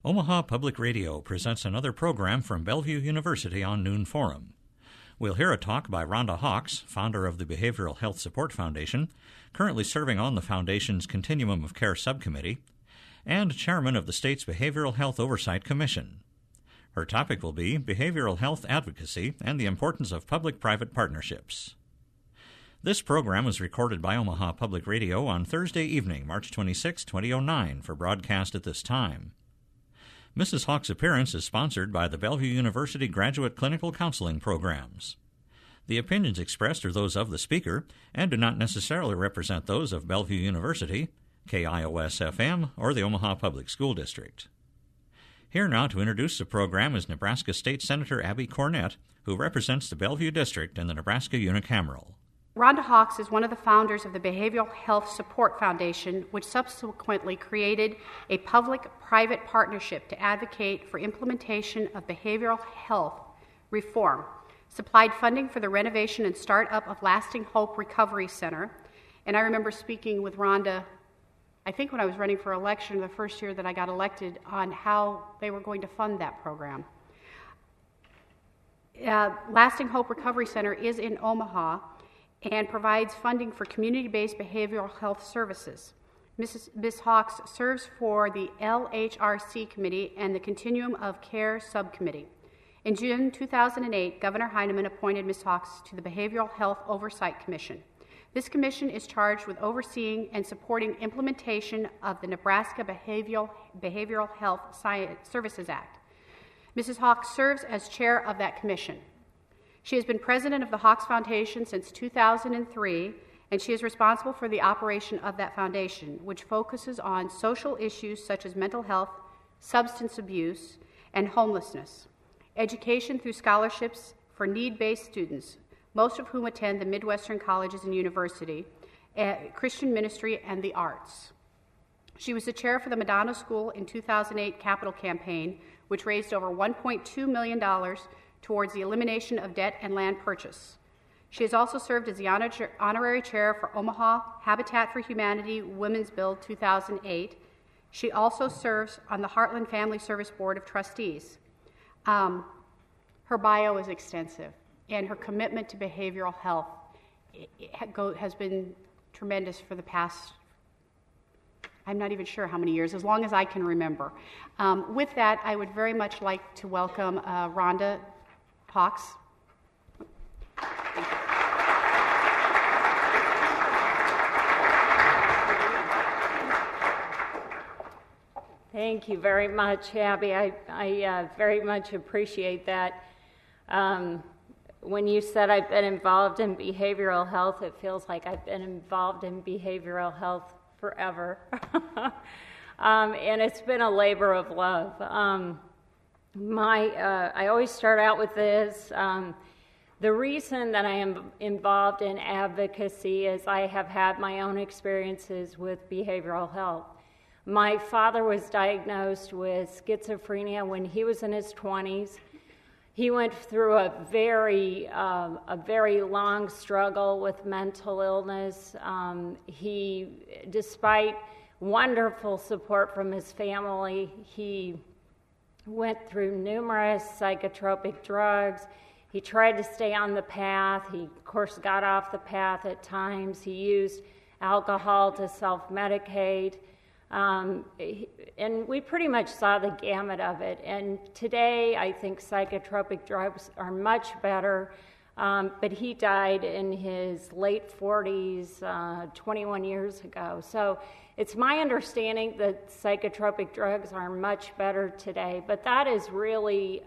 Omaha Public Radio presents another program from Bellevue University on Noon Forum. We'll hear a talk by Rhonda Hawks, founder of the Behavioral Health Support Foundation, currently serving on the Foundation's Continuum of Care Subcommittee, and chairman of the state's Behavioral Health Oversight Commission. Her topic will be behavioral health advocacy and the importance of public-private partnerships. This program was recorded by Omaha Public Radio on Thursday evening, March 26, 2009, for broadcast at this time. Mrs. Hawks' appearance is sponsored by the Bellevue University Graduate Clinical Counseling Programs. The opinions expressed are those of the speaker and do not necessarily represent those of Bellevue University, KIOS-FM, or the Omaha Public School District. Here now to introduce the program is Nebraska State Senator Abby Cornett, who represents the Bellevue District in the Nebraska Unicameral. Rhonda Hawks is one of the founders of the Behavioral Health Support Foundation, which subsequently created a public-private partnership to advocate for implementation of behavioral health reform, supplied funding for the renovation and startup of Lasting Hope Recovery Center. And I remember speaking with Rhonda, I think when I was running for election the first year that I got elected, on how they were going to fund that program. Lasting Hope Recovery Center is in Omaha and provides funding for community-based behavioral health services. Ms. Hawks serves for the LHRC Committee and the Continuum of Care Subcommittee. In June 2008, Governor Heineman appointed Ms. Hawks to the Behavioral Health Oversight Commission. This commission is charged with overseeing and supporting implementation of the Nebraska Behavioral Health Services Act. Mrs. Hawks serves as chair of that commission. She has been president of the Hawks Foundation since 2003, and she is responsible for the operation of that foundation, which focuses on social issues such as mental health, substance abuse, and homelessness, education through scholarships for need-based students, most of whom attend the Midwestern colleges and university, Christian ministry, and the arts. She was the chair for the Madonna School in 2008 capital campaign, which raised over $1.2 million towards the elimination of debt and land purchase. She has also served as the honorary chair for Omaha Habitat for Humanity Women's Bill 2008. She also serves on the Heartland Family Service Board of Trustees. Her bio is extensive, and her commitment to behavioral health has been tremendous for the past, I'm not even sure how many years, as long as I can remember. With that, I would very much like to welcome Rhonda Hawks. Thank you very much, Abby. I very much appreciate that. When you said I've been involved in behavioral health, it feels like I've been involved in behavioral health forever. And it's been a labor of love. I always start out with this. The reason that I am involved in advocacy is I have had my own experiences with behavioral health. My father was diagnosed with schizophrenia when he was in his 20s. He went through a very long struggle with mental illness. Despite wonderful support from his family, he went through numerous psychotropic drugs. He tried to stay on the path. He, of course, got off the path at times. He used alcohol to self-medicate. And we pretty much saw the gamut of it. And today, I think psychotropic drugs are much better. But he died in his late 40s, 21 years ago. So it's my understanding that psychotropic drugs are much better today. But that has really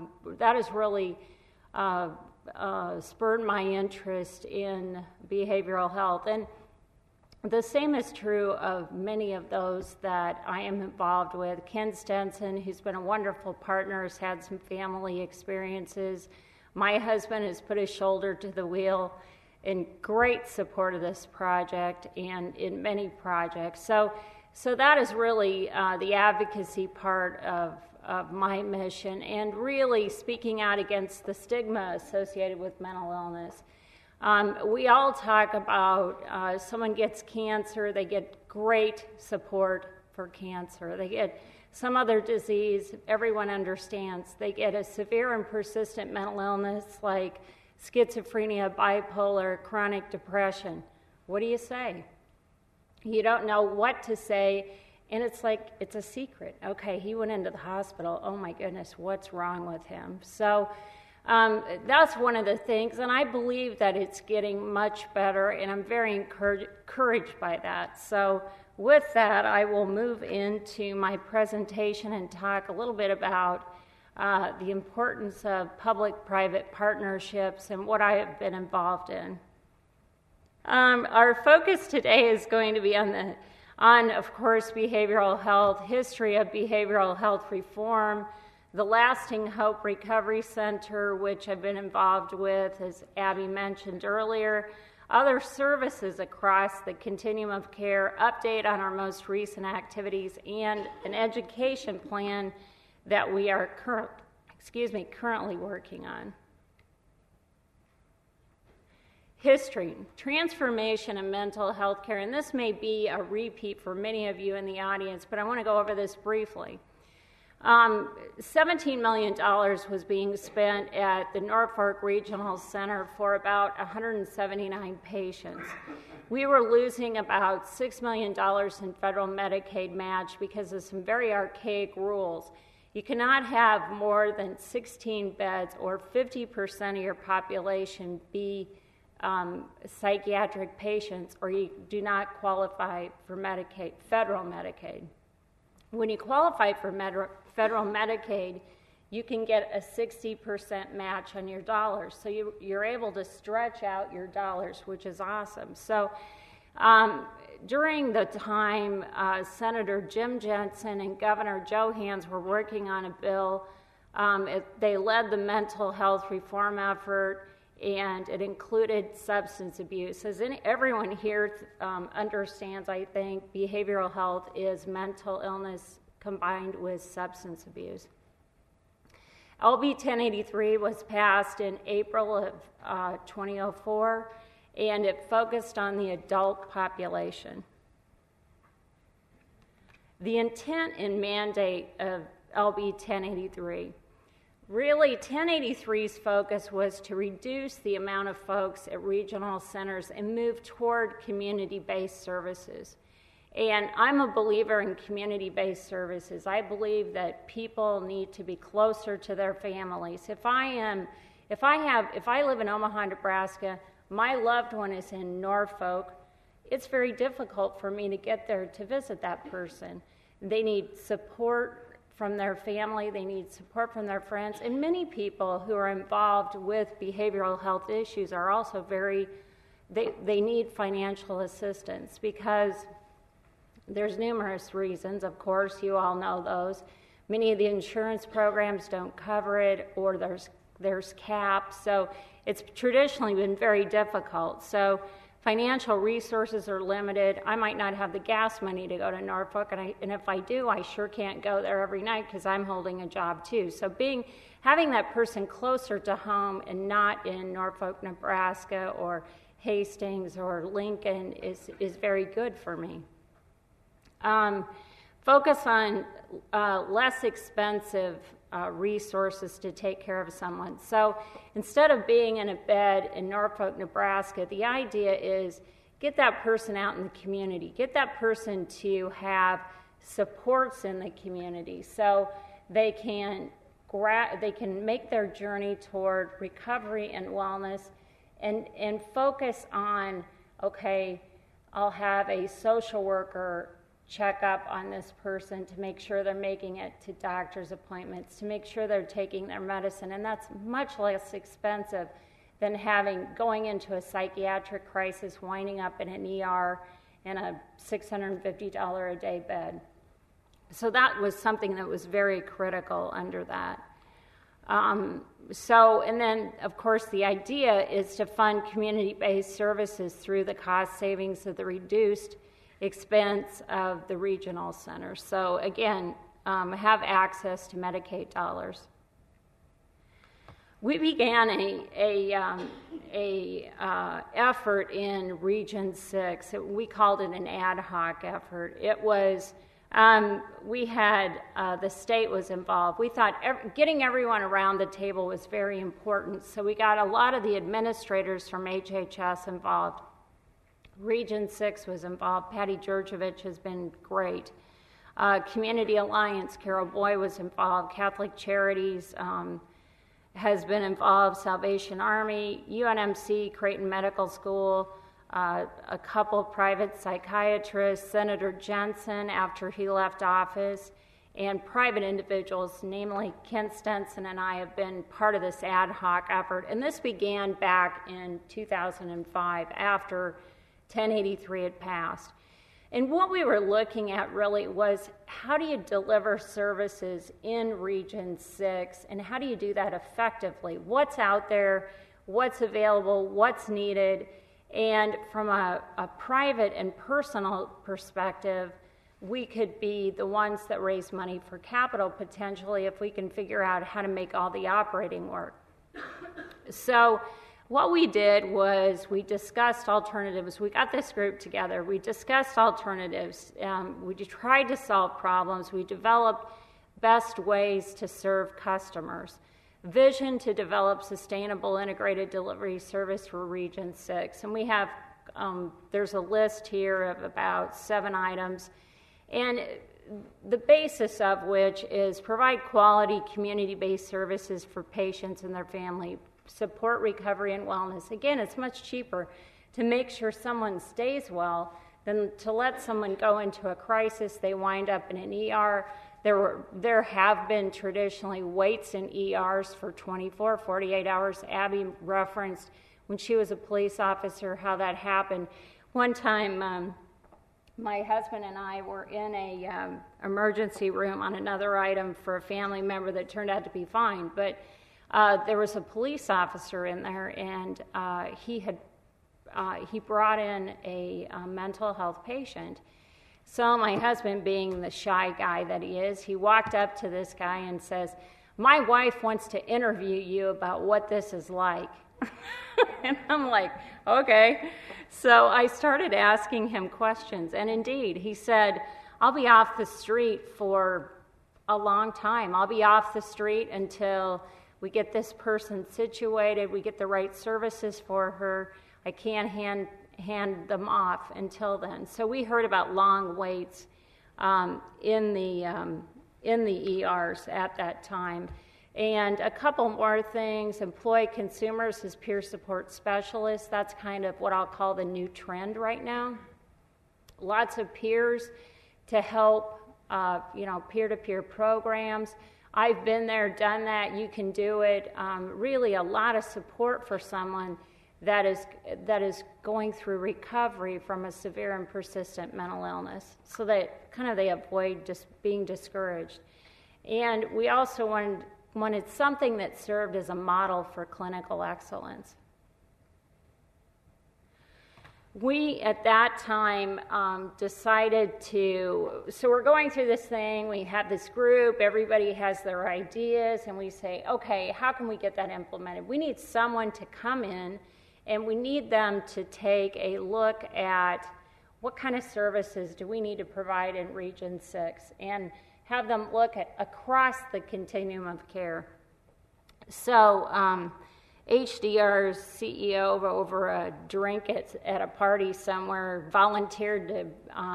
spurred my interest in behavioral health. And the same is true of many of those that I am involved with. Ken Stenson, who's been a wonderful partner, has had some family experiences. My husband has put his shoulder to the wheel in great support of this project and in many projects. So that is really the advocacy part of my mission, and really speaking out against the stigma associated with mental illness. We all talk about someone gets cancer, they get great support for cancer. They get some other disease, everyone understands. They get a severe and persistent mental illness like schizophrenia, bipolar, chronic depression. What do you say? You don't know what to say, and it's like it's a secret. Okay, he went into the hospital. Oh my goodness, what's wrong with him? So that's one of the things, and I believe that it's getting much better, and I'm very encouraged by that. So with that, I will move into my presentation and talk a little bit about the importance of public-private partnerships and what I have been involved in. Our focus today is going to be on, of course, behavioral health, history of behavioral health reform, the Lasting Hope Recovery Center, which I've been involved with, as Abby mentioned earlier, other services across the continuum of care, update on our most recent activities, and an education plan that we are currently working on. History, transformation in mental health care, and this may be a repeat for many of you in the audience, but I want to go over this briefly. $17 million was being spent at the Norfolk Regional Center for about 179 patients. We were losing about $6 million in federal Medicaid match because of some very archaic rules. You cannot have more than 16 beds or 50% of your population be psychiatric patients, or you do not qualify for Medicaid, federal Medicaid. When you qualify for federal Medicaid, you can get a 60% match on your dollars. So you're able to stretch out your dollars, which is awesome. So during the time, Senator Jim Jensen and Governor Joe Hans were working on a bill. They led the mental health reform effort, and it included substance abuse. As everyone here understands, I think, behavioral health is mental illness combined with substance abuse. LB 1083 was passed in April of 2004, and it focused on the adult population. The intent and mandate of LB 1083. Really, 1083's focus was to reduce the amount of folks at regional centers and move toward community-based services. And I'm a believer in community-based services. I believe that people need to be closer to their families. If I live in Omaha, Nebraska, my loved one is in Norfolk, it's very difficult for me to get there to visit that person. They need support from their family, they need support from their friends, and many people who are involved with behavioral health issues are also they need financial assistance because there's numerous reasons. Of course, you all know those. Many of the insurance programs don't cover it, or there's caps, so it's traditionally been very difficult. So financial resources are limited. I might not have the gas money to go to Norfolk, and if I do, I sure can't go there every night because I'm holding a job too. So having that person closer to home and not in Norfolk, Nebraska, or Hastings or Lincoln is very good for me. Focus on less expensive resources to take care of someone. So instead of being in a bed in Norfolk, Nebraska, the idea is get that person out in the community, get that person to have supports in the community so they can make their journey toward recovery and wellness and focus on, okay, I'll have a social worker check up on this person to make sure they're making it to doctor's appointments, to make sure they're taking their medicine, and that's much less expensive than going into a psychiatric crisis, winding up in an ER in a $650 a day bed. So that was something that was very critical under that. And then, of course, the idea is to fund community-based services through the cost savings of the reduced expense of the regional center. So again, have access to Medicaid dollars. We began a effort in Region 6. We called it an ad hoc effort. It was We had, the state was involved. We thought getting everyone around the table was very important, so we got a lot of the administrators from HHS involved. Region 6 was involved. Patty Georgievich has been great. Community Alliance, Carol Boy was involved. Catholic Charities has been involved. Salvation Army, UNMC, Creighton Medical School, a couple private psychiatrists, Senator Jensen after he left office, and private individuals, namely Ken Stenson and I, have been part of this ad hoc effort. And this began back in 2005 after 1083 had passed. And what we were looking at really was, how do you deliver services in Region 6, and how do you do that effectively? What's out there, what's available, what's needed? And from a private and personal perspective, we could be the ones that raise money for capital potentially if we can figure out how to make all the operating work. So what we did was we discussed alternatives. We got this group together. We discussed alternatives. We tried to solve problems. We developed best ways to serve customers. Vision to develop sustainable integrated delivery service for Region 6. And we have, there's a list here of about 7 items. And the basis of which is provide quality community-based services for patients and their family, support recovery and wellness. Again, it's much cheaper to make sure someone stays well than to let someone go into a crisis, they wind up in an ER. There have been traditionally waits in ERs for 24, 48 hours. Abby referenced when she was a police officer how that happened. One time, my husband and I were in a emergency room on another item for a family member that turned out to be fine, but there was a police officer in there, and he brought in a mental health patient. So my husband, being the shy guy that he is, he walked up to this guy and says, "My wife wants to interview you about what this is like." And I'm like, okay. So I started asking him questions, and indeed, he said, "I'll be off the street for a long time. I'll be off the street until we get this person situated, we get the right services for her. I can't hand them off until then." So we heard about long waits in the ERs at that time. And a couple more things: employ consumers as peer support specialists. That's kind of what I'll call the new trend right now. Lots of peers to help, peer-to-peer programs. I've been there, done that. You can do it. Really, a lot of support for someone that is going through recovery from a severe and persistent mental illness, so that kind of they avoid just being discouraged. And we also wanted something that served as a model for clinical excellence. We, at that time, decided so we're going through this thing, we have this group, everybody has their ideas, and we say, okay, how can we get that implemented? We need someone to come in, and we need them to take a look at what kind of services do we need to provide in Region 6, and have them look at across the continuum of care. So HDR's CEO over a drink at a party somewhere volunteered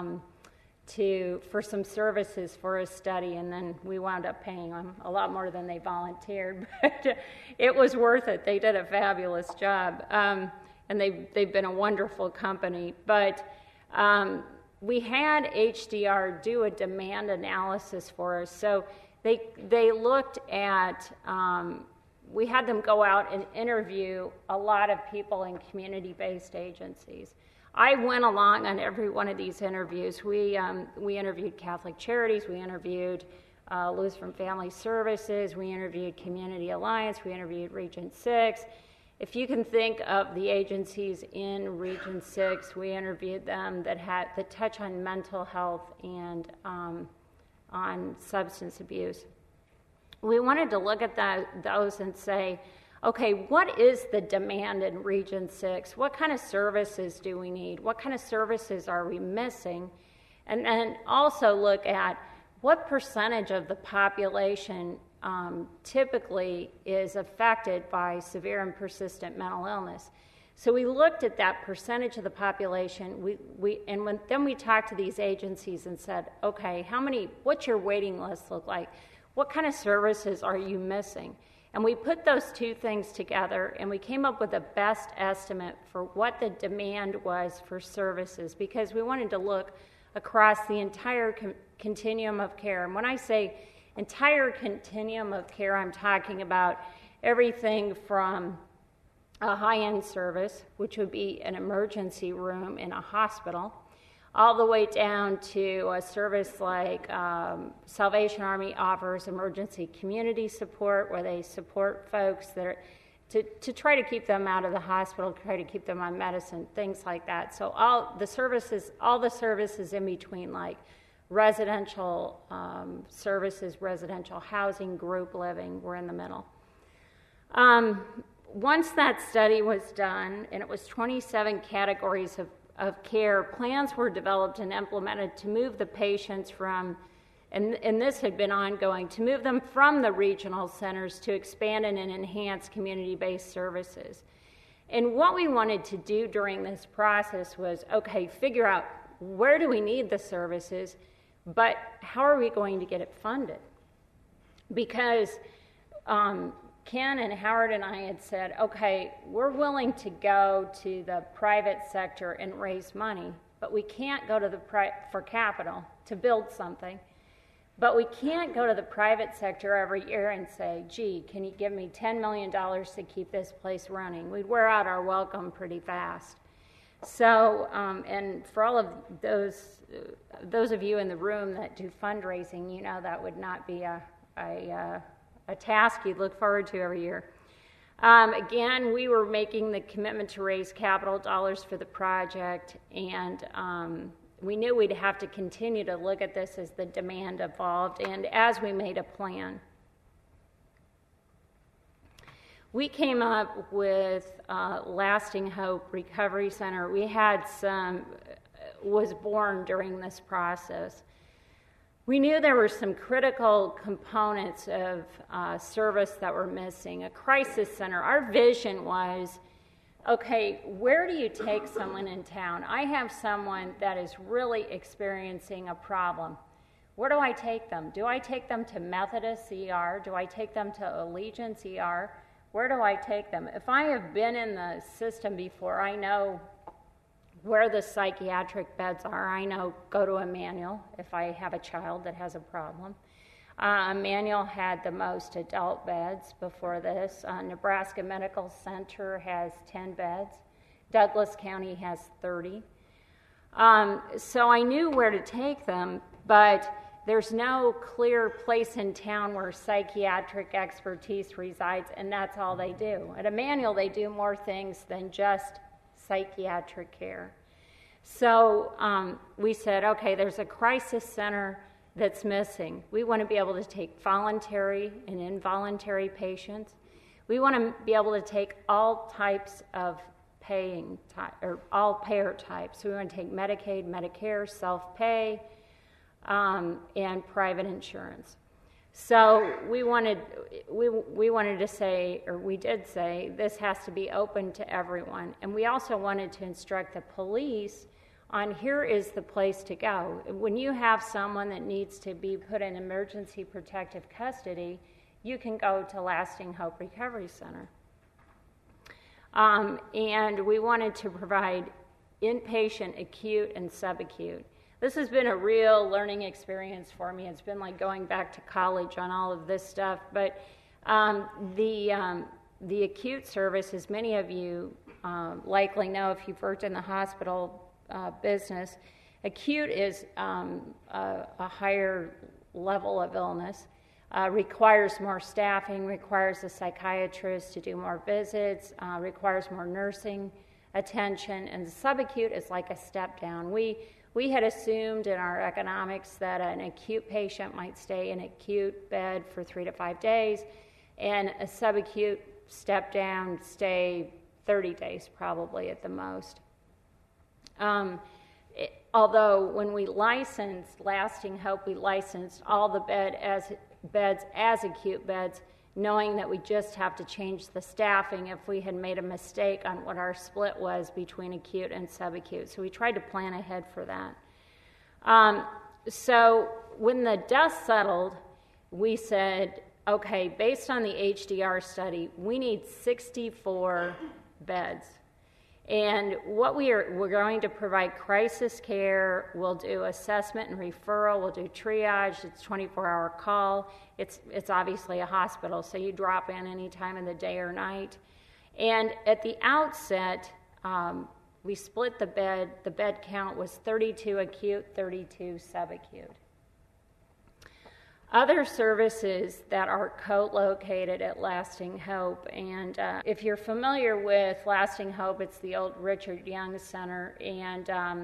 for some services for a study, and then we wound up paying them a lot more than they volunteered, but it was worth it. They did a fabulous job, and they've been a wonderful company. But we had HDR do a demand analysis for us. So they looked at, we had them go out and interview a lot of people in community-based agencies. I went along on every one of these interviews. We interviewed Catholic Charities, we interviewed Lutheran Family Services, we interviewed Community Alliance, we interviewed Region 6. If you can think of the agencies in Region 6, we interviewed them that had the touch on mental health and on substance abuse. We wanted to look at those and say, okay, what is the demand in Region 6? What kind of services do we need? What kind of services are we missing? And then also look at what percentage of the population typically is affected by severe and persistent mental illness. So we looked at that percentage of the population. Then we talked to these agencies and said, okay, what's your waiting list look like? What kind of services are you missing? And we put those two things together, and we came up with a best estimate for what the demand was for services, because we wanted to look across the entire continuum of care. And when I say entire continuum of care, I'm talking about everything from a high-end service, which would be an emergency room in a hospital, all the way down to a service like Salvation Army offers emergency community support, where they support folks that are to try to keep them out of the hospital, try to keep them on medicine, things like that. So all the services in between, like residential services, residential housing, group living, were in the middle. Once that study was done, and it was 27 categories of care, plans were developed and implemented to move the patients from, and this had been ongoing, to move them from the regional centers to expand and enhance community-based services. And what we wanted to do during this process was, okay, figure out where do we need the services, but how are we going to get it funded? Because Ken and Howard and I had said, okay, we're willing to go to the private sector and raise money, but we can't go to for capital to build something. But we can't go to the private sector every year and say, gee, can you give me $10 million to keep this place running? We'd wear out our welcome pretty fast. So, and for all of those of you in the room that do fundraising, you know that would not be a task you'd look forward to every year. Again, we were making the commitment to raise capital dollars for the project, and we knew we'd have to continue to look at this as the demand evolved and as we made a plan. We came up with Lasting Hope Recovery Center. Was born during this process. We knew there were some critical components of service that were missing. A crisis center. Our vision was, okay, where do you take someone in town? I have someone that is really experiencing a problem. Where do I take them? Do I take them to Methodist ER? Do I take them to Allegiance ER? Where do I take them? If I have been in the system before, I know where the psychiatric beds are. I know go to Emmanuel if I have a child that has a problem. Emmanuel had the most adult beds before this. Nebraska Medical Center has 10 beds. Douglas County has 30. So I knew where to take them, but there's no clear place in town where psychiatric expertise resides, and that's all they do. At Emmanuel, they do more things than just psychiatric care. So we said, okay, there's a crisis center that's missing. We want to be able to take voluntary and involuntary patients. We want to be able to take all types of all payer types. So we want to take Medicaid, Medicare, self-pay, and private insurance. So we wanted to say, or we did say, this has to be open to everyone. And we also wanted to instruct the police on here is the place to go. When you have someone that needs to be put in emergency protective custody, you can go to Lasting Hope Recovery Center. And we wanted to provide inpatient, acute, and subacute. This has been a real learning experience for me. It's been like going back to college on all of this stuff. But the acute service, as many of you likely know if you've worked in the hospital business, acute is a higher level of illness, requires more staffing, requires a psychiatrist to do more visits, requires more nursing attention, and the subacute is like a step down. We had assumed in our economics that an acute patient might stay in an acute bed for 3 to 5 days, and a subacute step down stay 30 days probably at the most. although when we licensed Lasting Hope, we licensed all the beds as acute beds, knowing that we just have to change the staffing if we had made a mistake on what our split was between acute and subacute. So we tried to plan ahead for that. So when the dust settled, we said, okay, based on the HDR study, we need 64 beds. And what we're going to provide crisis care, we'll do assessment and referral, we'll do triage, it's 24-hour call. It's obviously a hospital, so you drop in any time of the day or night. And at the outset, we split the bed count was 32 acute, 32 subacute. Other services that are co-located at Lasting Hope, and if you're familiar with Lasting Hope, it's the old Richard Young Center, and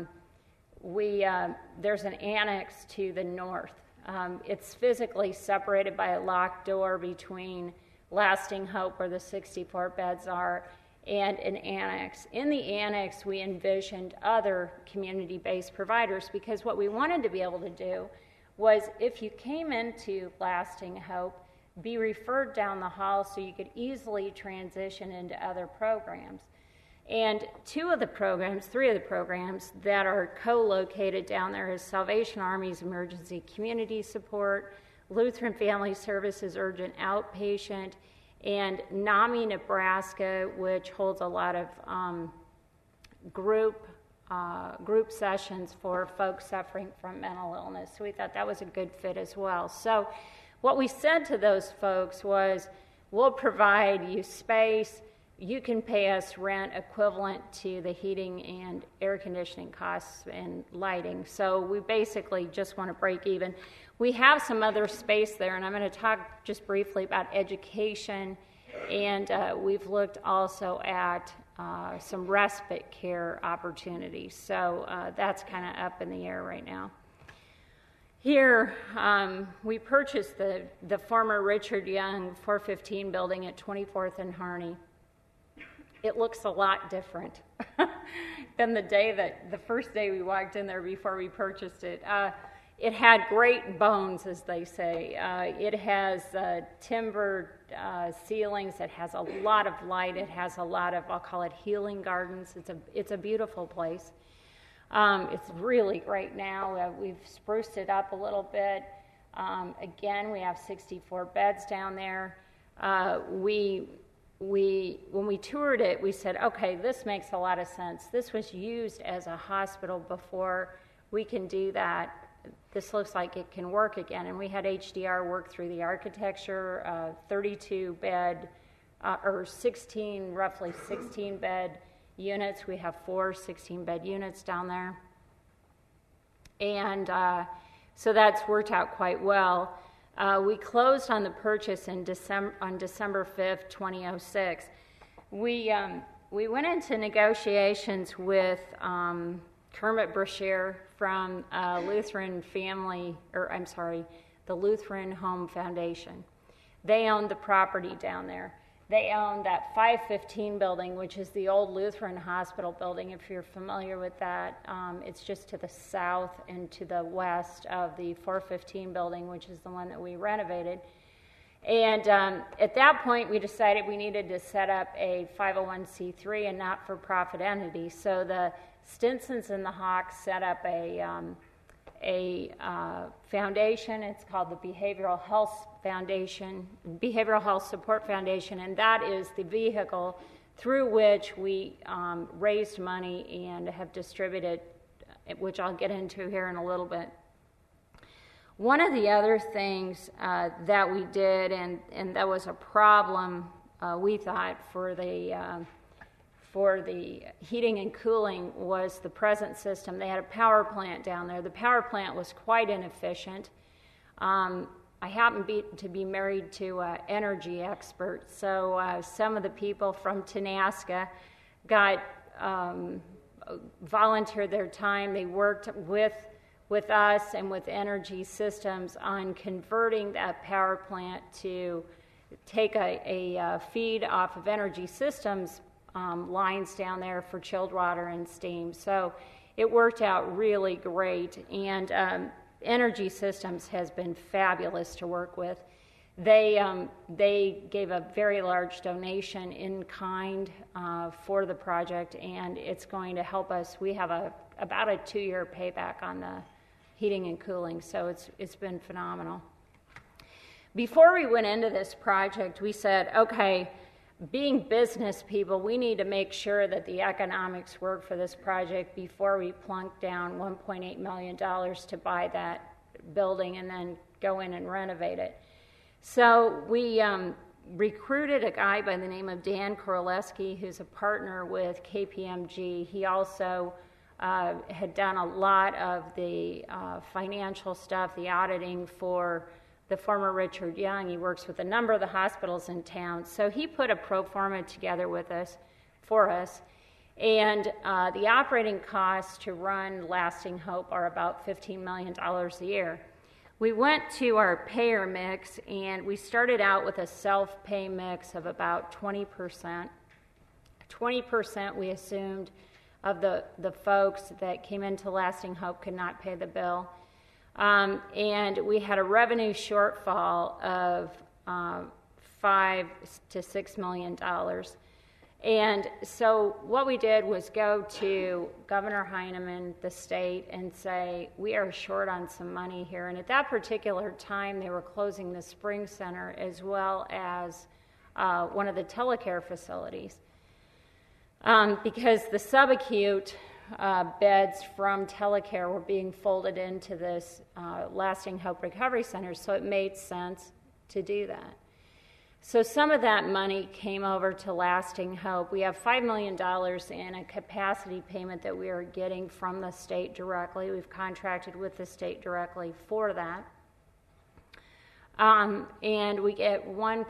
there's an annex to the north. It's physically separated by a locked door between Lasting Hope, where the 64 beds are, and an annex. In the annex, we envisioned other community-based providers, because what we wanted to be able to do was, if you came into Lasting Hope, be referred down the hall so you could easily transition into other programs. And three of the programs that are co-located down there is Salvation Army's Emergency Community Support, Lutheran Family Services Urgent Outpatient, and NAMI Nebraska, which holds a lot of group sessions for folks suffering from mental illness. So we thought that was a good fit as well. So what we said to those folks was, we'll provide you space, you can pay us rent equivalent to the heating and air conditioning costs and lighting. So we basically just want to break even. We have some other space there, and I'm going to talk just briefly about education, and we've looked also at some respite care opportunities. So that's kind of up in the air right now. Here, we purchased the former Richard Young 415 building at 24th and Harney. It looks a lot different than the first day we walked in there before we purchased it. It had great bones, as they say. It has timbered ceilings. It has a lot of light. It has a lot of, I'll call it, healing gardens. It's a beautiful place. It's really great now. We've spruced it up a little bit. Again, we have 64 beds down there. When we toured it, we said, okay, this makes a lot of sense. This was used as a hospital before. We can do that. This looks like it can work again. And we had HDR work through the architecture, 32 bed, or 16, roughly 16 bed units. We have 4 16-bed units down there. And so that's worked out quite well. We closed on the purchase on December 5th, 2006. We went into negotiations with Kermit Brashear from the Lutheran Home Foundation. They owned the property down there. They own that 515 building, which is the old Lutheran Hospital building, if you're familiar with that. It's just to the south and to the west of the 415 building, which is the one that we renovated. And at that point, we decided we needed to set up a 501c3 and not-for-profit entity. So the Stinsons and the Hawks set up a foundation. It's called the Behavioral Health Support Foundation, and that is the vehicle through which we raised money and have distributed, which I'll get into here in a little bit. One of the other things that we did, and that was a problem, we thought, for the heating and cooling, was the present system. They had a power plant down there. The power plant was quite inefficient. I happen to be married to an energy expert, so some of the people from Tenaska volunteered their time. They worked with us and with Energy Systems on converting that power plant to take a feed off of Energy Systems lines down there for chilled water and steam. So it worked out really great. And Energy Systems has been fabulous to work with. They gave a very large donation in kind for the project, and it's going to help us. We have about a 2-year payback on the heating and cooling, so it's been phenomenal. Before we went into this project, we said, okay, being business people, we need to make sure that the economics work for this project before we plunk down $1.8 million to buy that building and then go in and renovate it. So we recruited a guy by the name of Dan Koroleski, who's a partner with KPMG. He also had done a lot of the financial stuff, the auditing for the former Richard Young. He works with a number of the hospitals in town. So he put a pro forma together for us. And the operating costs to run Lasting Hope are about $15 million a year. We went to our payer mix, and we started out with a self-pay mix of about 20%. 20% we assumed of the folks that came into Lasting Hope could not pay the bill. And we had a revenue shortfall of $5 to $6 million. And so what we did was go to Governor Heineman, the state, and say, we are short on some money here. And at that particular time, they were closing the Spring Center as well as one of the telecare facilities. Because the subacute beds from telecare were being folded into this Lasting Hope Recovery Center, so it made sense to do that. So some of that money came over to Lasting Hope. We have $5 million in a capacity payment that we are getting from the state directly. We've contracted with the state directly for that. And we get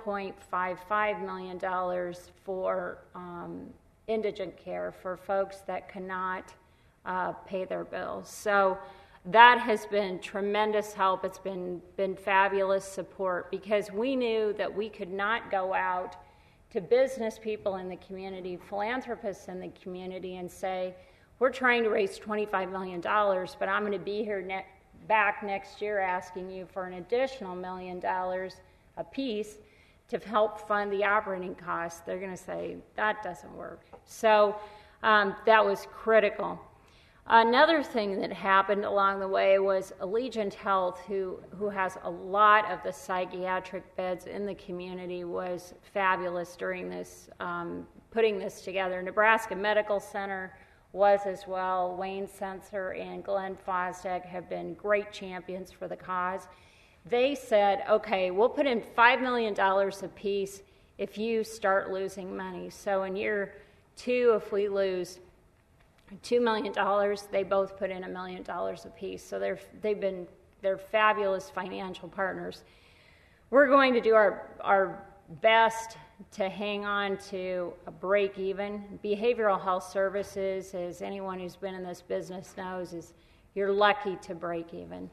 $1.55 million for indigent care for folks that cannot pay their bills. So that has been tremendous help. It's been fabulous support, because we knew that we could not go out to business people in the community, philanthropists in the community, and say, we're trying to raise $25 million, but I'm going to be here back next year asking you for an additional $1 million a piece to help fund the operating costs. They're going to say, that doesn't work. So that was critical. Another thing that happened along the way was Allegiant Health, who has a lot of the psychiatric beds in the community, was fabulous during this, putting this together. Nebraska Medical Center was as well. Wayne Sensor and Glenn Fosdek have been great champions for the cause. They said, okay, we'll put in $5 million a piece if you start losing money. So in year 2, if we lose $2 million, they both put in $1 million a piece. So they're fabulous financial partners. We're going to do our best to hang on to a break even. Behavioral health services, as anyone who's been in this business knows, is you're lucky to break even.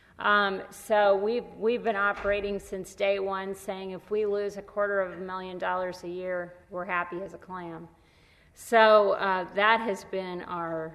So we've been operating since day one, saying if we lose $250,000 a year, we're happy as a clam. So that has been our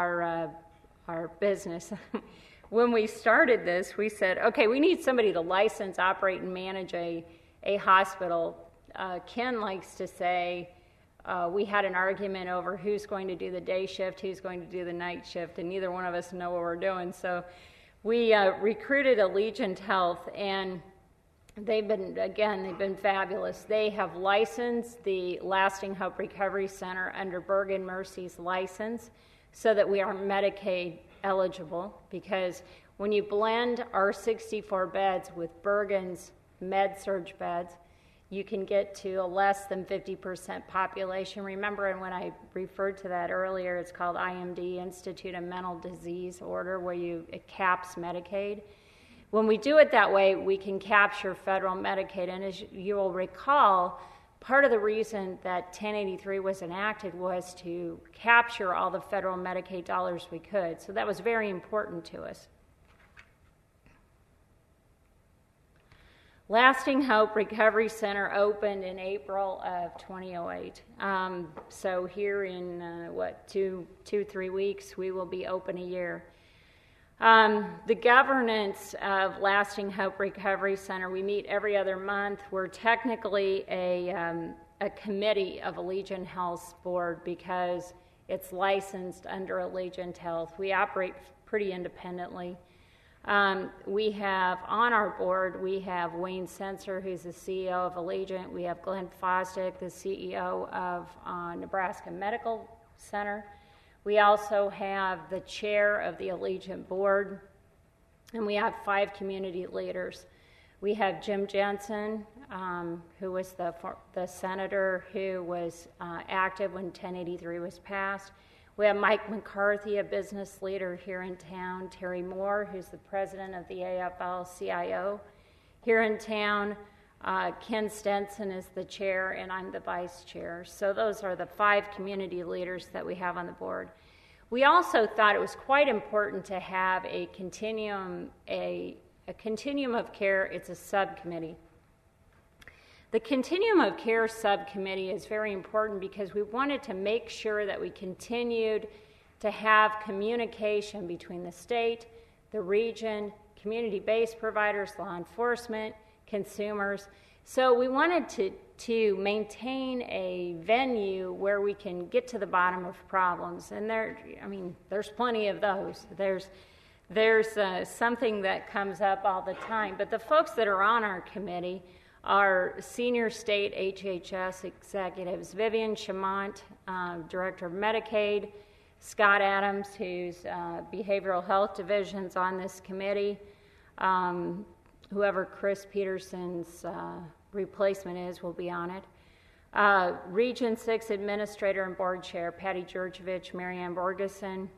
business. When we started this, we said, okay, we need somebody to license, operate, and manage a hospital. Ken likes to say we had an argument over who's going to do the day shift, who's going to do the night shift, and neither one of us know what we're doing. So we recruited Allegiant Health, and they've been fabulous. They have licensed the Lasting Hope Recovery Center under Bergen Mercy's license so that we are Medicaid eligible, because when you blend our 64 beds with Bergen's med-surg beds, you can get to a less than 50% population. Remember, and when I referred to that earlier, it's called IMD, Institute of Mental Disease Order, where it caps Medicaid. When we do it that way, we can capture federal Medicaid. And as you will recall, part of the reason that 1083 was enacted was to capture all the federal Medicaid dollars we could. So that was very important to us. Lasting Hope Recovery Center opened in April of 2008. So here in, 2-3 weeks, we will be open a year. The governance of Lasting Hope Recovery Center, we meet every other month. We're technically a committee of Allegiant Health's board because it's licensed under Allegiant Health. We operate pretty independently. We have on our board, we have Wayne Sensor, who's the CEO of Allegiant. We have Glenn Fosdick, the CEO of Nebraska Medical Center. We also have the chair of the Allegiant board, and we have 5 community leaders. We have Jim Jensen, who was the senator who was active when 1083 was passed. We have Mike McCarthy, a business leader here in town. Terry Moore, who's the president of the AFL-CIO here in town. Ken Stenson is the chair, and I'm the vice chair. So those are the 5 community leaders that we have on the board. We also thought it was quite important to have a continuum of care. It's a subcommittee. The Continuum of Care subcommittee is very important because we wanted to make sure that we continued to have communication between the state, the region, community-based providers, law enforcement, consumers. So we wanted to maintain a venue where we can get to the bottom of problems. And there's plenty of those. There's something that comes up all the time. But the folks that are on our committee are senior state HHS executives, Vivian Chamont, Director of Medicaid, Scott Adams, who's Behavioral Health Division's on this committee, whoever Chris Peterson's replacement is will be on it. Region 6 Administrator and Board Chair, Patty Georgievich, Marianne Borgeson.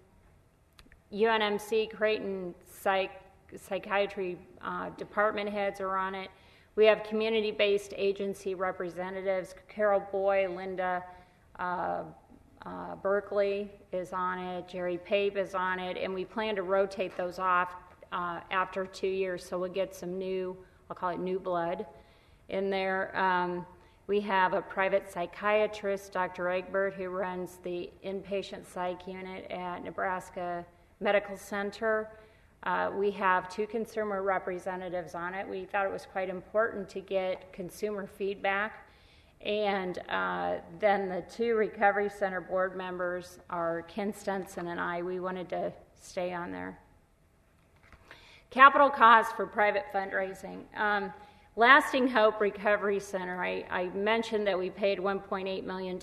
UNMC Creighton Psychiatry Department heads are on it. We have community-based agency representatives. Carol Boy, Linda Berkeley is on it. Jerry Pape is on it. And we plan to rotate those off after 2 years, so we'll get some new, I'll call it new blood in there. We have a private psychiatrist, Dr. Egbert, who runs the inpatient psych unit at Nebraska Medical Center. We have 2 consumer representatives on it. We thought it was quite important to get consumer feedback. And then the 2 recovery center board members are Ken Stenson and I. We wanted to stay on there. Capital costs for private fundraising. Lasting Hope Recovery Center, I mentioned that we paid $1.8 million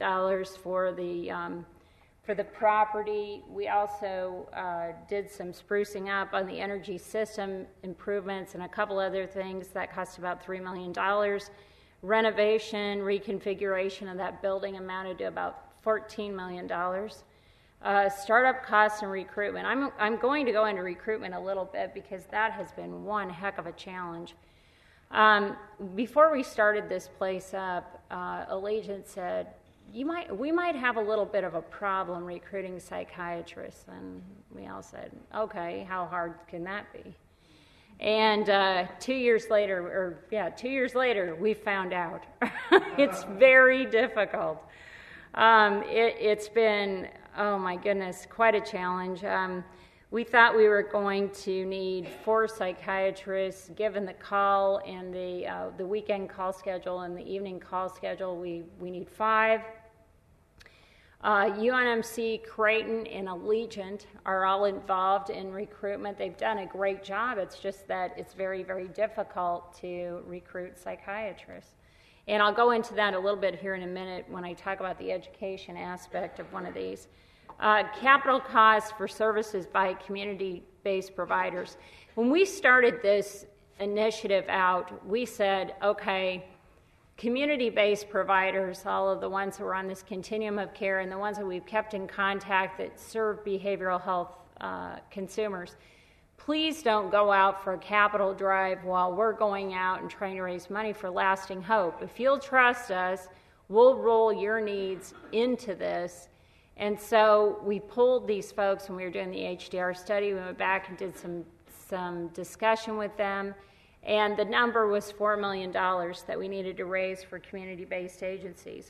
for the property. We also did some sprucing up on the energy system improvements and a couple other things that cost about $3 million. Renovation, reconfiguration of that building amounted to about $14 million. Startup costs and recruitment. I'm going to go into recruitment a little bit because that has been one heck of a challenge. Before we started this place up, Allegiant said, we might have a little bit of a problem recruiting psychiatrists. And we all said, okay, how hard can that be? And 2 years later, we found out. It's very difficult. It's been, oh my goodness, quite a challenge. We thought we were going to need 4 psychiatrists. Given the call and the weekend call schedule and the evening call schedule, we need 5. UNMC, Creighton, and Allegiant are all involved in recruitment. They've done a great job. It's just that it's very, very difficult to recruit psychiatrists. And I'll go into that a little bit here in a minute when I talk about the education aspect of one of these. Capital costs for services by community-based providers. When we started this initiative out, we said, okay, community-based providers, all of the ones that were on this continuum of care and the ones that we've kept in contact that serve behavioral health consumers, please don't go out for a capital drive while we're going out and trying to raise money for Lasting Hope. If you'll trust us, we'll roll your needs into this. And so we pulled these folks when we were doing the HDR study. We went back and did some discussion with them. And the number was $4 million that we needed to raise for community-based agencies.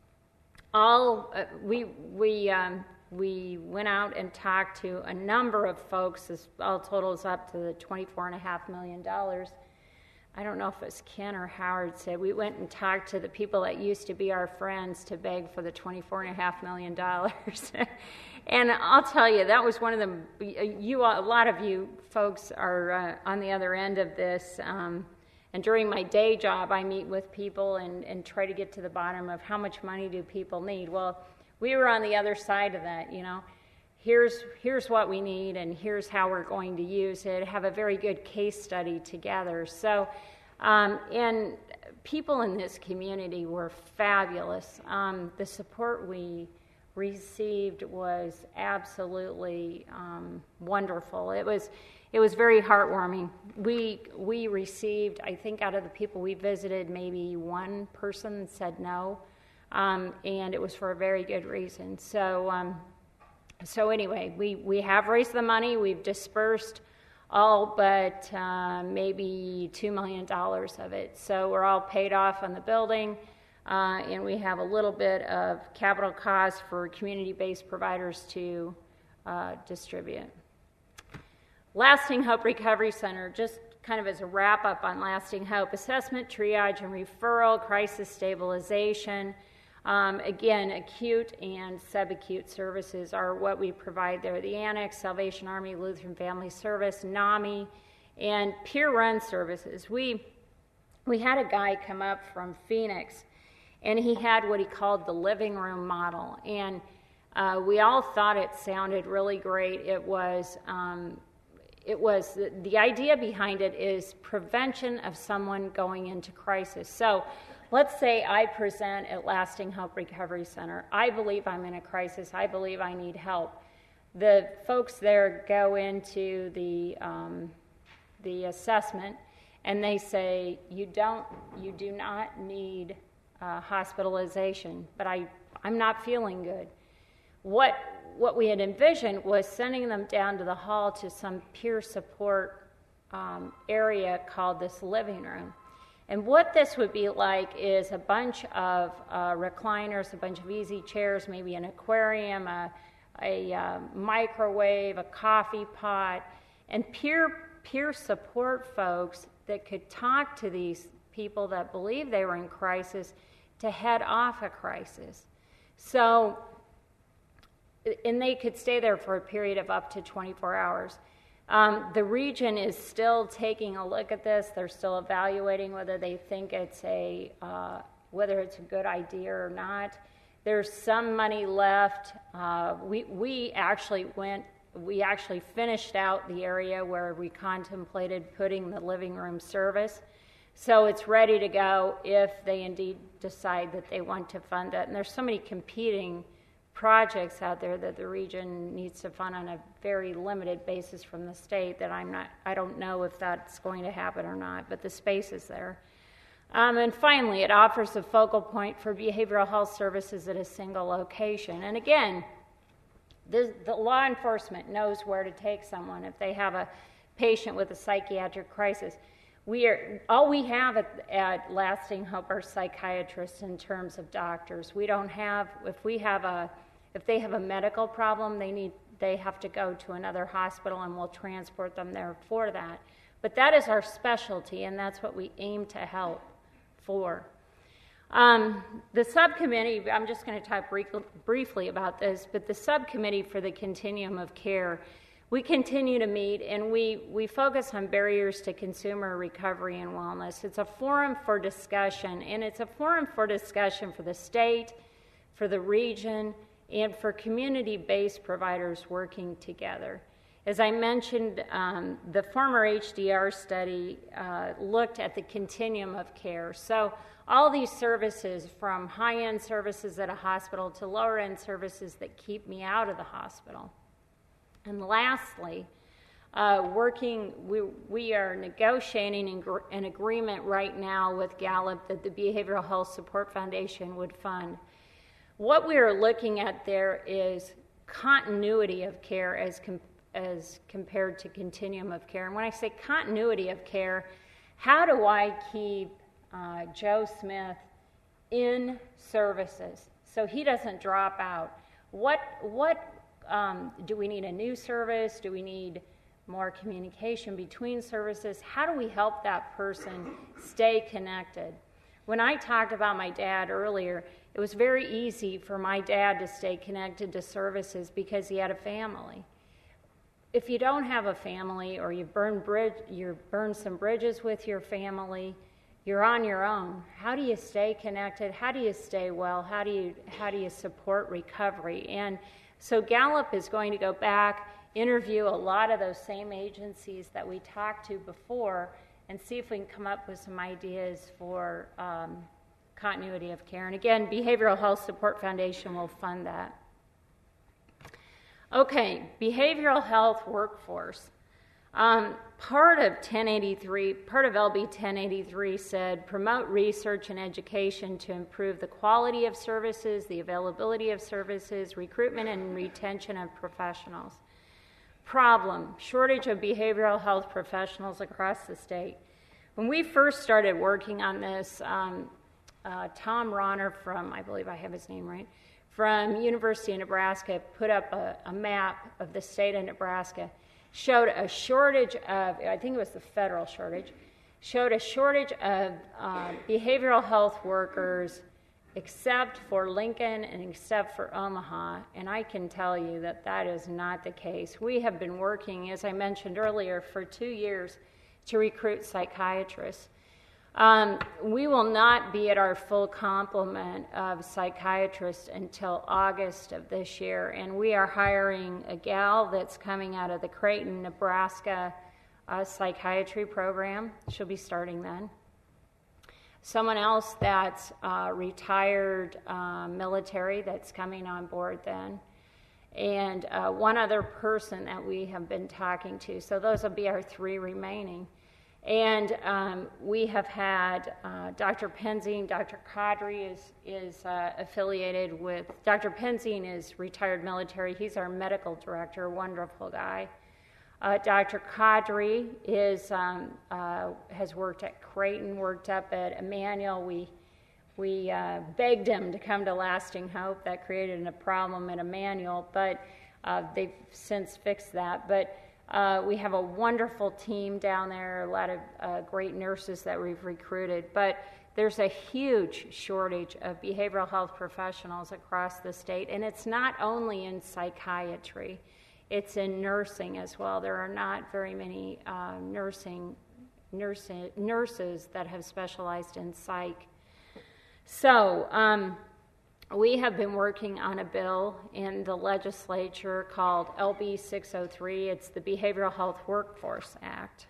We went out and talked to a number of folks. This all totals up to the $24.5 million. I don't know if it was Ken or Howard said, we went and talked to the people that used to be our friends to beg for the $24.5 million. And I'll tell you, that was one of the, a lot of you folks are on the other end of this. And during my day job, I meet with people and try to get to the bottom of how much money do people need. Well, we were on the other side of that, Here's what we need, and here's how we're going to use it. Have a very good case study together. So, and people in this community were fabulous. The support we received was absolutely wonderful. It was very heartwarming. We received, I think, out of the people we visited, maybe one person said no, and it was for a very good reason. So anyway, we have raised the money. We've dispersed all but maybe $2 million of it. So we're all paid off on the building, and we have a little bit of capital costs for community-based providers to distribute. Lasting Hope Recovery Center, just kind of as a wrap-up on Lasting Hope, assessment, triage, and referral, crisis stabilization. Again, acute and subacute services are what we provide there. The Annex, Salvation Army, Lutheran Family Service, NAMI, and peer-run services. We had a guy come up from Phoenix, and he had what he called the living room model. And we all thought it sounded really great. It was the idea behind it is prevention of someone going into crisis. So let's say I present at Lasting Hope Recovery Center. I believe I'm in a crisis. I believe I need help. The folks there go into the assessment, and they say, you do not need hospitalization, but I'm not feeling good. What we had envisioned was sending them down to the hall to some peer support area called this living room. And what this would be like is a bunch of recliners, a bunch of easy chairs, maybe an aquarium, a microwave, a coffee pot, and peer support folks that could talk to these people that believe they were in crisis to head off a crisis. So, and they could stay there for a period of up to 24 hours. The region is still taking a look at this. They're still evaluating whether they think it's whether it's a good idea or not. There's some money left. We actually finished out the area where we contemplated putting the living room service. So it's ready to go if they indeed decide that they want to fund it. And there's so many competing projects out there that the region needs to fund on a very limited basis from the state that I don't know if that's going to happen or not, but the space is there. And finally, it offers a focal point for behavioral health services at a single location. And again, the law enforcement knows where to take someone if they have a patient with a psychiatric crisis. All we have at Lasting Hope are psychiatrists in terms of doctors. We don't have, if they have a medical problem, they have to go to another hospital, and we'll transport them there for that. But that is our specialty, and that's what we aim to help for. The subcommittee, I'm just going to talk briefly about this, but the subcommittee for the Continuum of Care, we continue to meet, and we focus on barriers to consumer recovery and wellness. It's a forum for discussion, and it's a forum for discussion for the state, for the region, and for community-based providers working together. As I mentioned, the former HDR study looked at the continuum of care. So all these services, from high-end services at a hospital to lower-end services that keep me out of the hospital. And lastly, we are negotiating an agreement right now with Gallup that the Behavioral Health Support Foundation would fund. What we are looking at there is continuity of care as compared to continuum of care. And when I say continuity of care, How do I keep Joe Smith in services so he doesn't drop out? What do we need a new service? Do we need more communication between services? How do we help that person stay connected? When I talked about my dad earlier, it was very easy for my dad to stay connected to services because he had a family. If you don't have a family, or you burn some bridges with your family, you're on your own. How do you stay connected? How do you stay well? How do you support recovery? And so Gallup is going to go back, interview a lot of those same agencies that we talked to before, and see if we can come up with some ideas for continuity of care. And again, Behavioral Health Support Foundation will fund that. Okay, behavioral health workforce. Part of LB 1083 said, promote research and education to improve the quality of services, the availability of services, recruitment and retention of professionals. Problem, shortage of behavioral health professionals across the state. When we first started working on this, Tom Ronner from, I believe I have his name right, from University of Nebraska put up a map of the state of Nebraska, showed a shortage of, I think it was the federal shortage, showed a shortage of behavioral health workers except for Lincoln and except for Omaha, and I can tell you that that is not the case. We have been working, as I mentioned earlier, for 2 years to recruit psychiatrists. We will not be at our full complement of psychiatrists until August of this year, and we are hiring a gal that's coming out of the Creighton, Nebraska psychiatry program. She'll be starting then. Someone else that's retired military that's coming on board then, and one other person that we have been talking to. So those will be our 3 remaining. And we have had Dr. Penzing. Dr. Kadri is affiliated with, Dr. Penzing is retired military. He's our medical director, wonderful guy. Dr. Kadri has worked at Creighton, worked up at Emmanuel. We begged him to come to Lasting Hope. That created a problem at Emmanuel, but they've since fixed that. But we have a wonderful team down there, a lot of great nurses that we've recruited. But there's a huge shortage of behavioral health professionals across the state, and it's not only in psychiatry. It's in nursing as well. There are not very many nurses that have specialized in psych. So we have been working on a bill in the legislature called LB 603. It's the Behavioral Health Workforce Act.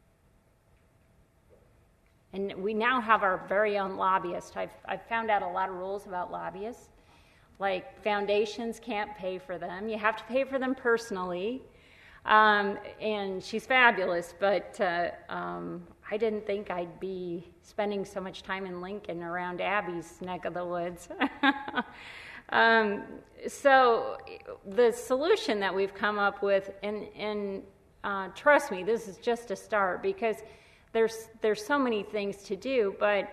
And we now have our very own lobbyist. I've found out a lot of rules about lobbyists. Like foundations can't pay for them. You have to pay for them personally. And she's fabulous, but I didn't think I'd be spending so much time in Lincoln around Abby's neck of the woods. So the solution that we've come up with, and trust me, this is just a start because there's so many things to do, but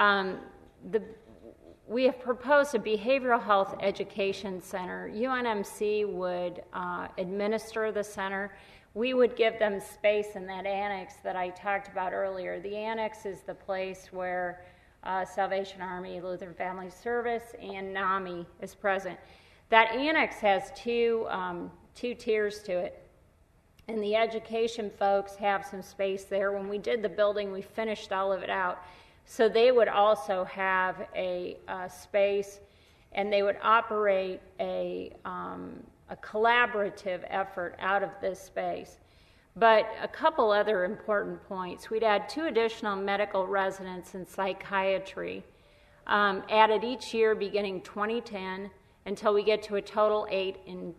we have proposed a behavioral health education center. UNMC would administer the center. We would give them space in that annex that I talked about earlier. The annex is the place where Salvation Army, Lutheran Family Service, and NAMI is present. That annex has two tiers to it. And the education folks have some space there. When we did the building, we finished all of it out. So they would also have a space, and they would operate a collaborative effort out of this space. But a couple other important points. We'd add 2 additional medical residents in psychiatry, added each year beginning 2010 until we get to a total 8 in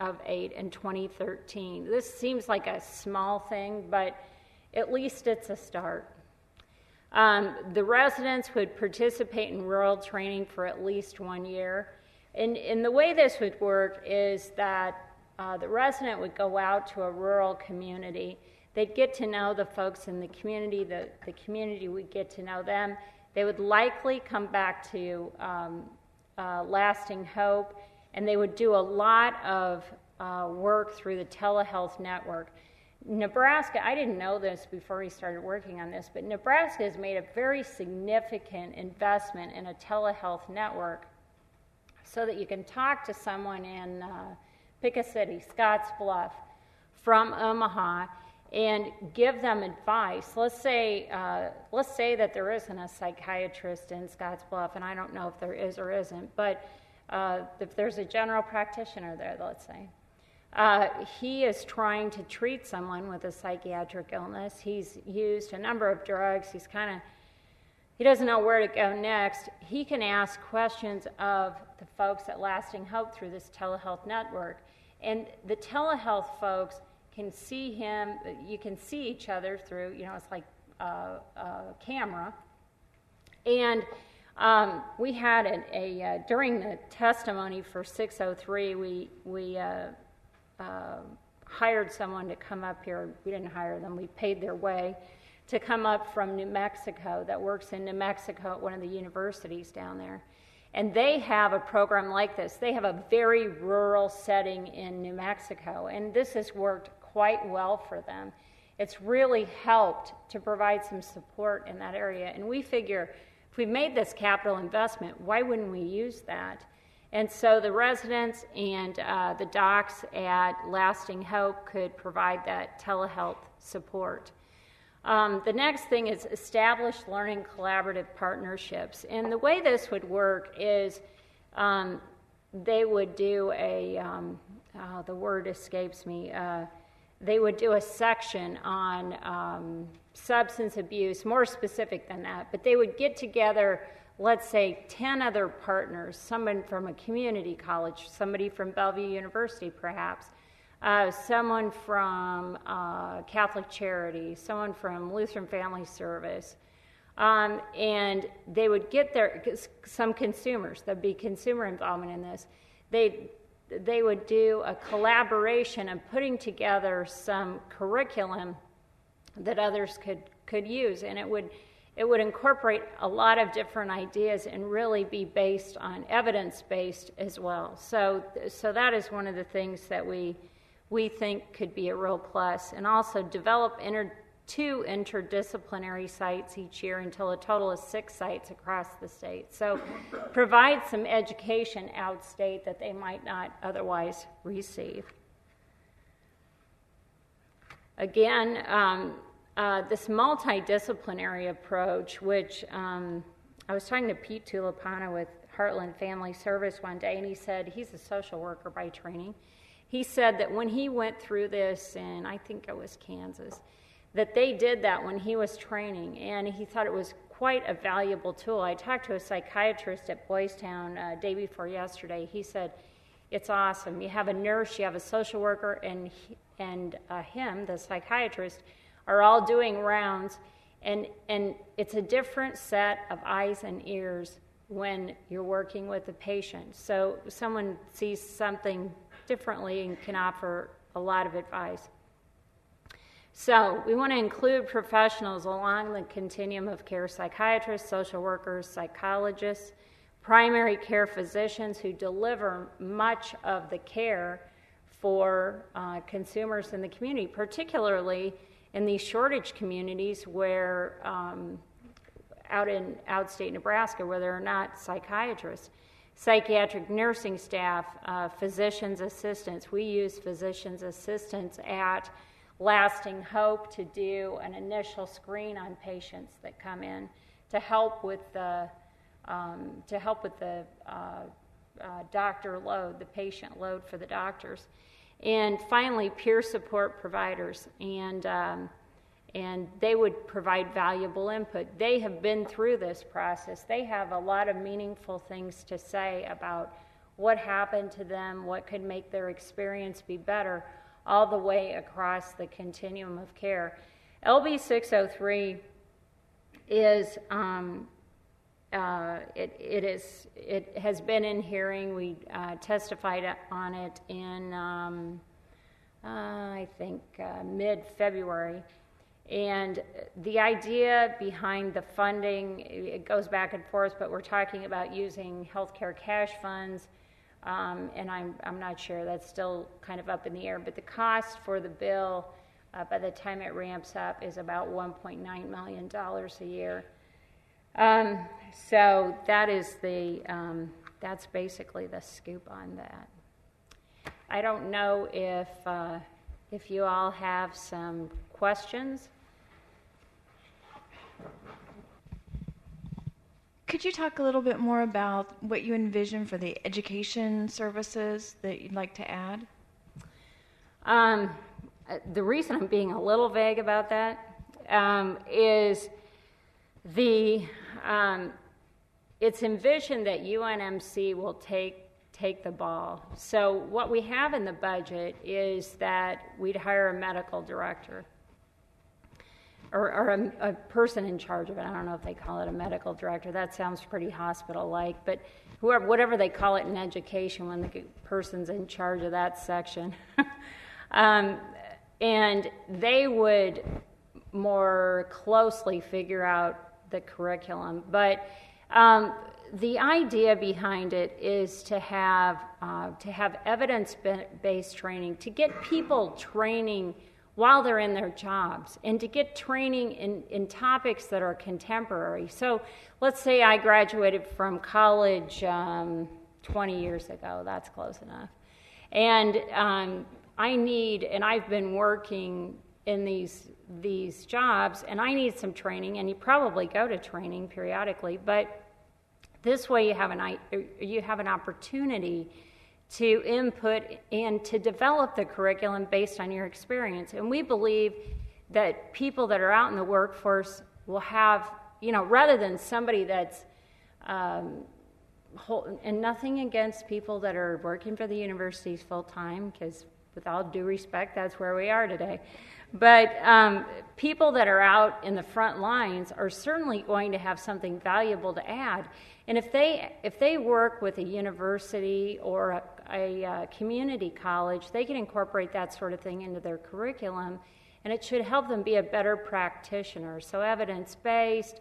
2013. This seems like a small thing, but at least it's a start. The residents would participate in rural training for at least 1 year. And the way this would work is that the resident would go out to a rural community. They'd get to know the folks in the community, the community would get to know them. They would likely come back to Lasting Hope, and they would do a lot of work through the telehealth network. Nebraska, I didn't know this before we started working on this, but Nebraska has made a very significant investment in a telehealth network so that you can talk to someone in pick a city, Scottsbluff, from Omaha, and give them advice. Let's say that there isn't a psychiatrist in Scottsbluff, and I don't know if there is or isn't, but if there's a general practitioner there, let's say, he is trying to treat someone with a psychiatric illness. He's used a number of drugs. He doesn't know where to go next. He can ask questions of the folks at Lasting Hope through this telehealth network, and the telehealth folks can see him. You can see each other through, it's like a camera. And we had during the testimony for 603, we hired someone to come up here. We didn't hire them. We paid their way to come up from New Mexico that works in New Mexico at one of the universities down there. And they have a program like this. They have a very rural setting in New Mexico, and this has worked quite well for them. It's really helped to provide some support in that area. And we figure if we made this capital investment, why wouldn't we use that? And so the residents and the docs at Lasting Hope could provide that telehealth support. The next thing is establish learning collaborative partnerships. And the way this would work is they would do the word escapes me, they would do a section on substance abuse, more specific than that, but they would get together, let's say, 10 other partners, someone from a community college, somebody from Bellevue University perhaps, someone from Catholic Charities, someone from Lutheran Family Service, and they would get there, some consumers, there'd be consumer involvement in this. They would do a collaboration of putting together some curriculum that others could use, and it would incorporate a lot of different ideas and really be based on evidence-based as well. So that is one of the things that we think could be a real plus, and also develop 2 interdisciplinary sites each year until a total of 6 sites across the state. So provide some education outstate that they might not otherwise receive. Again, this multidisciplinary approach, which I was talking to Pete Tulipana with Heartland Family Service one day, and he said he's a social worker by training. He said that when he went through this in, I think it was Kansas, that they did that when he was training, and he thought it was quite a valuable tool. I talked to a psychiatrist at Boys Town day before yesterday. He said, it's awesome. You have a nurse, you have a social worker, and him, the psychiatrist, are all doing rounds, and it's a different set of eyes and ears when you're working with a patient. So someone sees something differently and can offer a lot of advice. So we want to include professionals along the continuum of care: psychiatrists, social workers, psychologists, primary care physicians who deliver much of the care for consumers in the community, particularly in these shortage communities where out in outstate Nebraska where there are not psychiatrists. Psychiatric nursing staff, physician's assistants. We use physician's assistants at Lasting Hope to do an initial screen on patients that come in to help with the doctor load, the patient load for the doctors. And finally, peer support providers, and they would provide valuable input. They have been through this process. They have a lot of meaningful things to say about what happened to them, what could make their experience be better, all the way across the continuum of care. LB 603 is it has been in hearing. We testified on it in I think mid-February. And the idea behind the funding, it goes back and forth, but we're talking about using healthcare cash funds, and I'm not sure, that's still kind of up in the air, but the cost for the bill by the time it ramps up is about $1.9 million a year. So that is that's basically the scoop on that. I don't know if you all have some questions. Could you talk a little bit more about what you envision for the education services that you'd like to add? The reason I'm being a little vague about that is it's envisioned that UNMC will take the ball. So what we have in the budget is that we'd hire a medical director or a person in charge of it. I don't know if they call it a medical director. That sounds pretty hospital-like, but whatever they call it in education when the person's in charge of that section. And they would more closely figure out the curriculum. But the idea behind it is to have evidence-based training, to get people training while they're in their jobs, and to get training in topics that are contemporary. So let's say I graduated from college 20 years ago. That's close enough. And I've been working in these jobs, and I need some training, and you probably go to training periodically, but this way you have an opportunity to input and to develop the curriculum based on your experience. And we believe that people that are out in the workforce will have, rather than somebody that's, and nothing against people that are working for the universities full-time, because with all due respect, that's where we are today. But people that are out in the front lines are certainly going to have something valuable to add. And if they work with a university or a community college, they can incorporate that sort of thing into their curriculum, and it should help them be a better practitioner. So evidence-based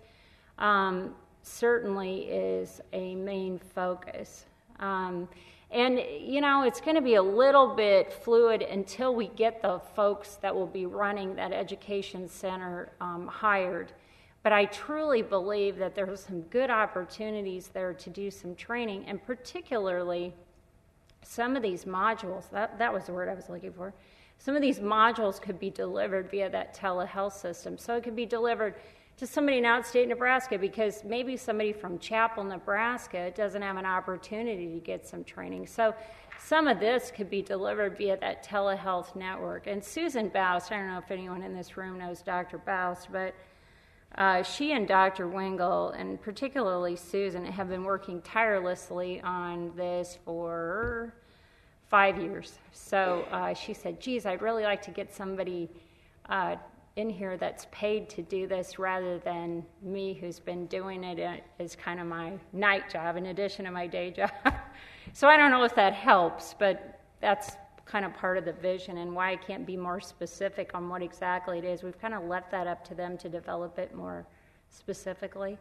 certainly is a main focus. And, it's going to be a little bit fluid until we get the folks that will be running that education center hired. But I truly believe that there are some good opportunities there to do some training, and particularly some of these modules, that was the word I was looking for, some of these modules could be delivered via that telehealth system. So it could be delivered to somebody in outstate Nebraska, because maybe somebody from Chapel, Nebraska doesn't have an opportunity to get some training. So some of this could be delivered via that telehealth network. And Susan Baust, I don't know if anyone in this room knows Dr. Baust, but she and Dr. Wingle, and particularly Susan, have been working tirelessly on this for 5 years. So she said, geez, I'd really like to get somebody in here that's paid to do this rather than me, who's been doing it as kind of my night job in addition to my day job. So I don't know if that helps, but that's kind of part of the vision, and why I can't be more specific on what exactly it is. We've kind of left that up to them to develop it more specifically.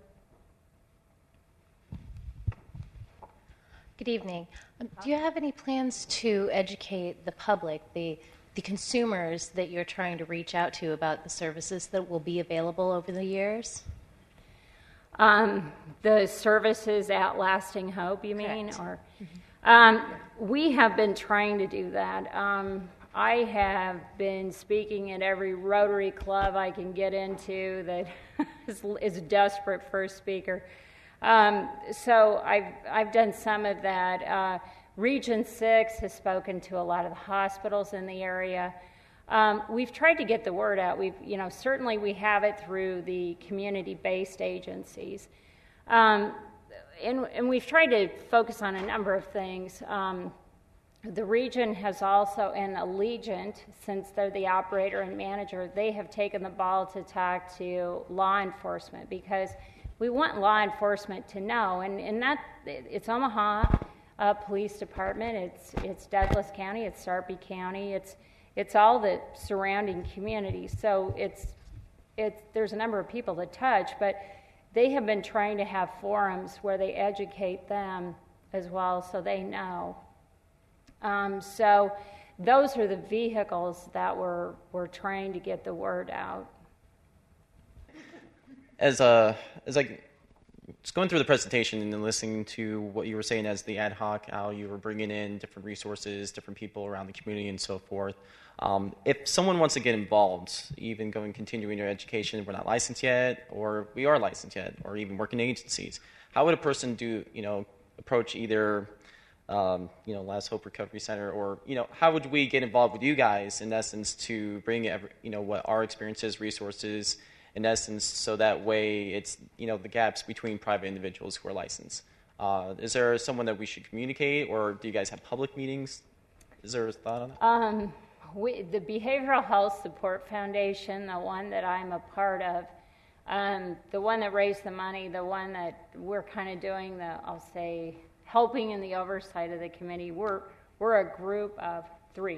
Good evening. Do you have any plans to educate the public, the consumers that you're trying to reach out to, about the services that will be available over the years? The services at Lasting Hope, you mean? Correct. Or we have been trying to do that. I have been speaking at every Rotary Club I can get into that is desperate for a speaker. So I've done some of that. Region 6 has spoken to a lot of the hospitals in the area. We've tried to get the word out. Certainly we have it through the community-based agencies. And we've tried to focus on a number of things. The region has also, and Allegiant, since they're the operator and manager, they have taken the ball to talk to law enforcement, because we want law enforcement to know, and that it's Omaha Police Department, it's Douglas County, it's Sarpy County, it's all the surrounding community. So there's a number of people to touch, but they have been trying to have forums where they educate them as well so they know. So those are the vehicles that we're trying to get the word out. As I was going through the presentation and then listening to what you were saying as the ad hoc, how you were bringing in different resources, different people around the community and so forth. If someone wants to get involved, even continuing their education, we're not licensed yet, or we are licensed yet, or even working agencies, how would a person approach either, Last Hope Recovery Center, or, how would we get involved with you guys, in essence, to bring, what our experiences, resources, in essence, so that way it's, the gaps between private individuals who are licensed. Is there someone that we should communicate, or do you guys have public meetings? Is there a thought on that? The Behavioral Health Support Foundation, the one that I'm a part of, the one that raised the money, the one that we're kind of doing helping in the oversight of the committee, we're a group of 3.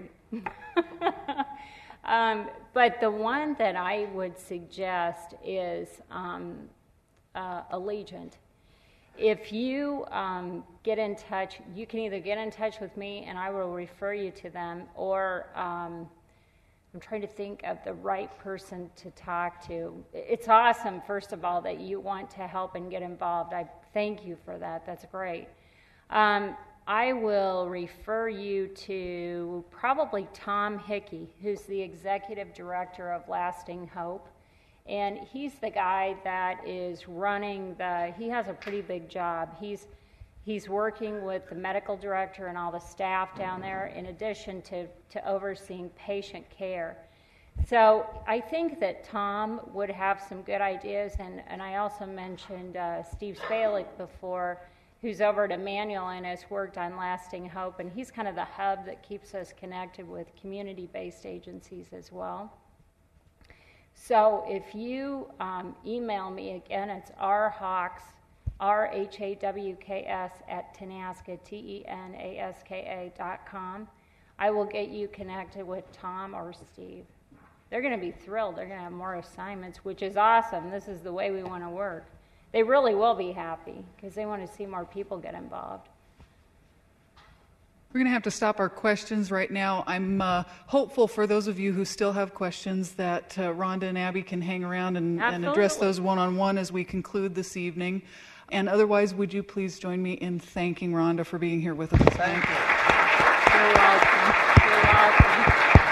But the one that I would suggest is Allegiant. If you get in touch, you can either get in touch with me and I will refer you to them, or I'm trying to think of the right person to talk to. It's awesome, first of all, that you want to help and get involved. I thank you for that. That's great. I will refer you to probably Tom Hickey, who's the executive director of Lasting Hope. And he's the guy that is running he has a pretty big job. He's working with the medical director and all the staff down there, in addition to overseeing patient care. So I think that Tom would have some good ideas, and I also mentioned Steve Spalick before, who's over at Emmanuel and has worked on Lasting Hope, and he's kind of the hub that keeps us connected with community-based agencies as well. So if you email me, again, it's rhawks, RHAWKS, at Tenaska, TENASKA.com. I will get you connected with Tom or Steve. They're going to be thrilled. They're going to have more assignments, which is awesome. This is the way we want to work. They really will be happy because they want to see more people get involved. We're going to have to stop our questions right now. I'm hopeful for those of you who still have questions that Rhonda and Abby can hang around and address those one-on-one as we conclude this evening. And otherwise, would you please join me in thanking Rhonda for being here with us? Thank you. You're welcome. You're welcome.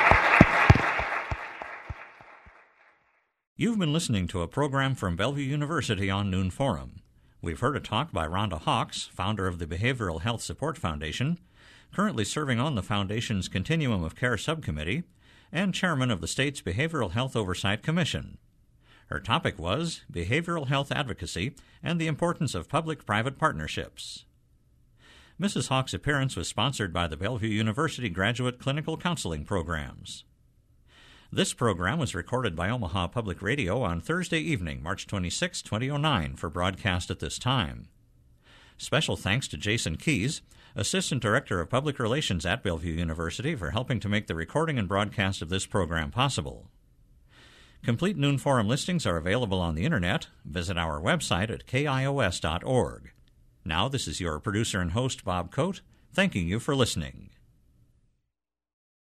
You've been listening to a program from Bellevue University on Noon Forum. We've heard a talk by Rhonda Hawks, founder of the Behavioral Health Support Foundation, currently serving on the Foundation's Continuum of Care Subcommittee, and chairman of the state's Behavioral Health Oversight Commission. Her topic was behavioral health advocacy and the importance of public-private partnerships. Mrs. Hawks' appearance was sponsored by the Bellevue University Graduate Clinical Counseling Programs. This program was recorded by Omaha Public Radio on Thursday evening, March 26, 2009, for broadcast at this time. Special thanks to Jason Keys, Assistant Director of Public Relations at Bellevue University, for helping to make the recording and broadcast of this program possible. Complete Noon Forum listings are available on the Internet. Visit our website at kios.org. Now, this is your producer and host, Bob Coate, thanking you for listening.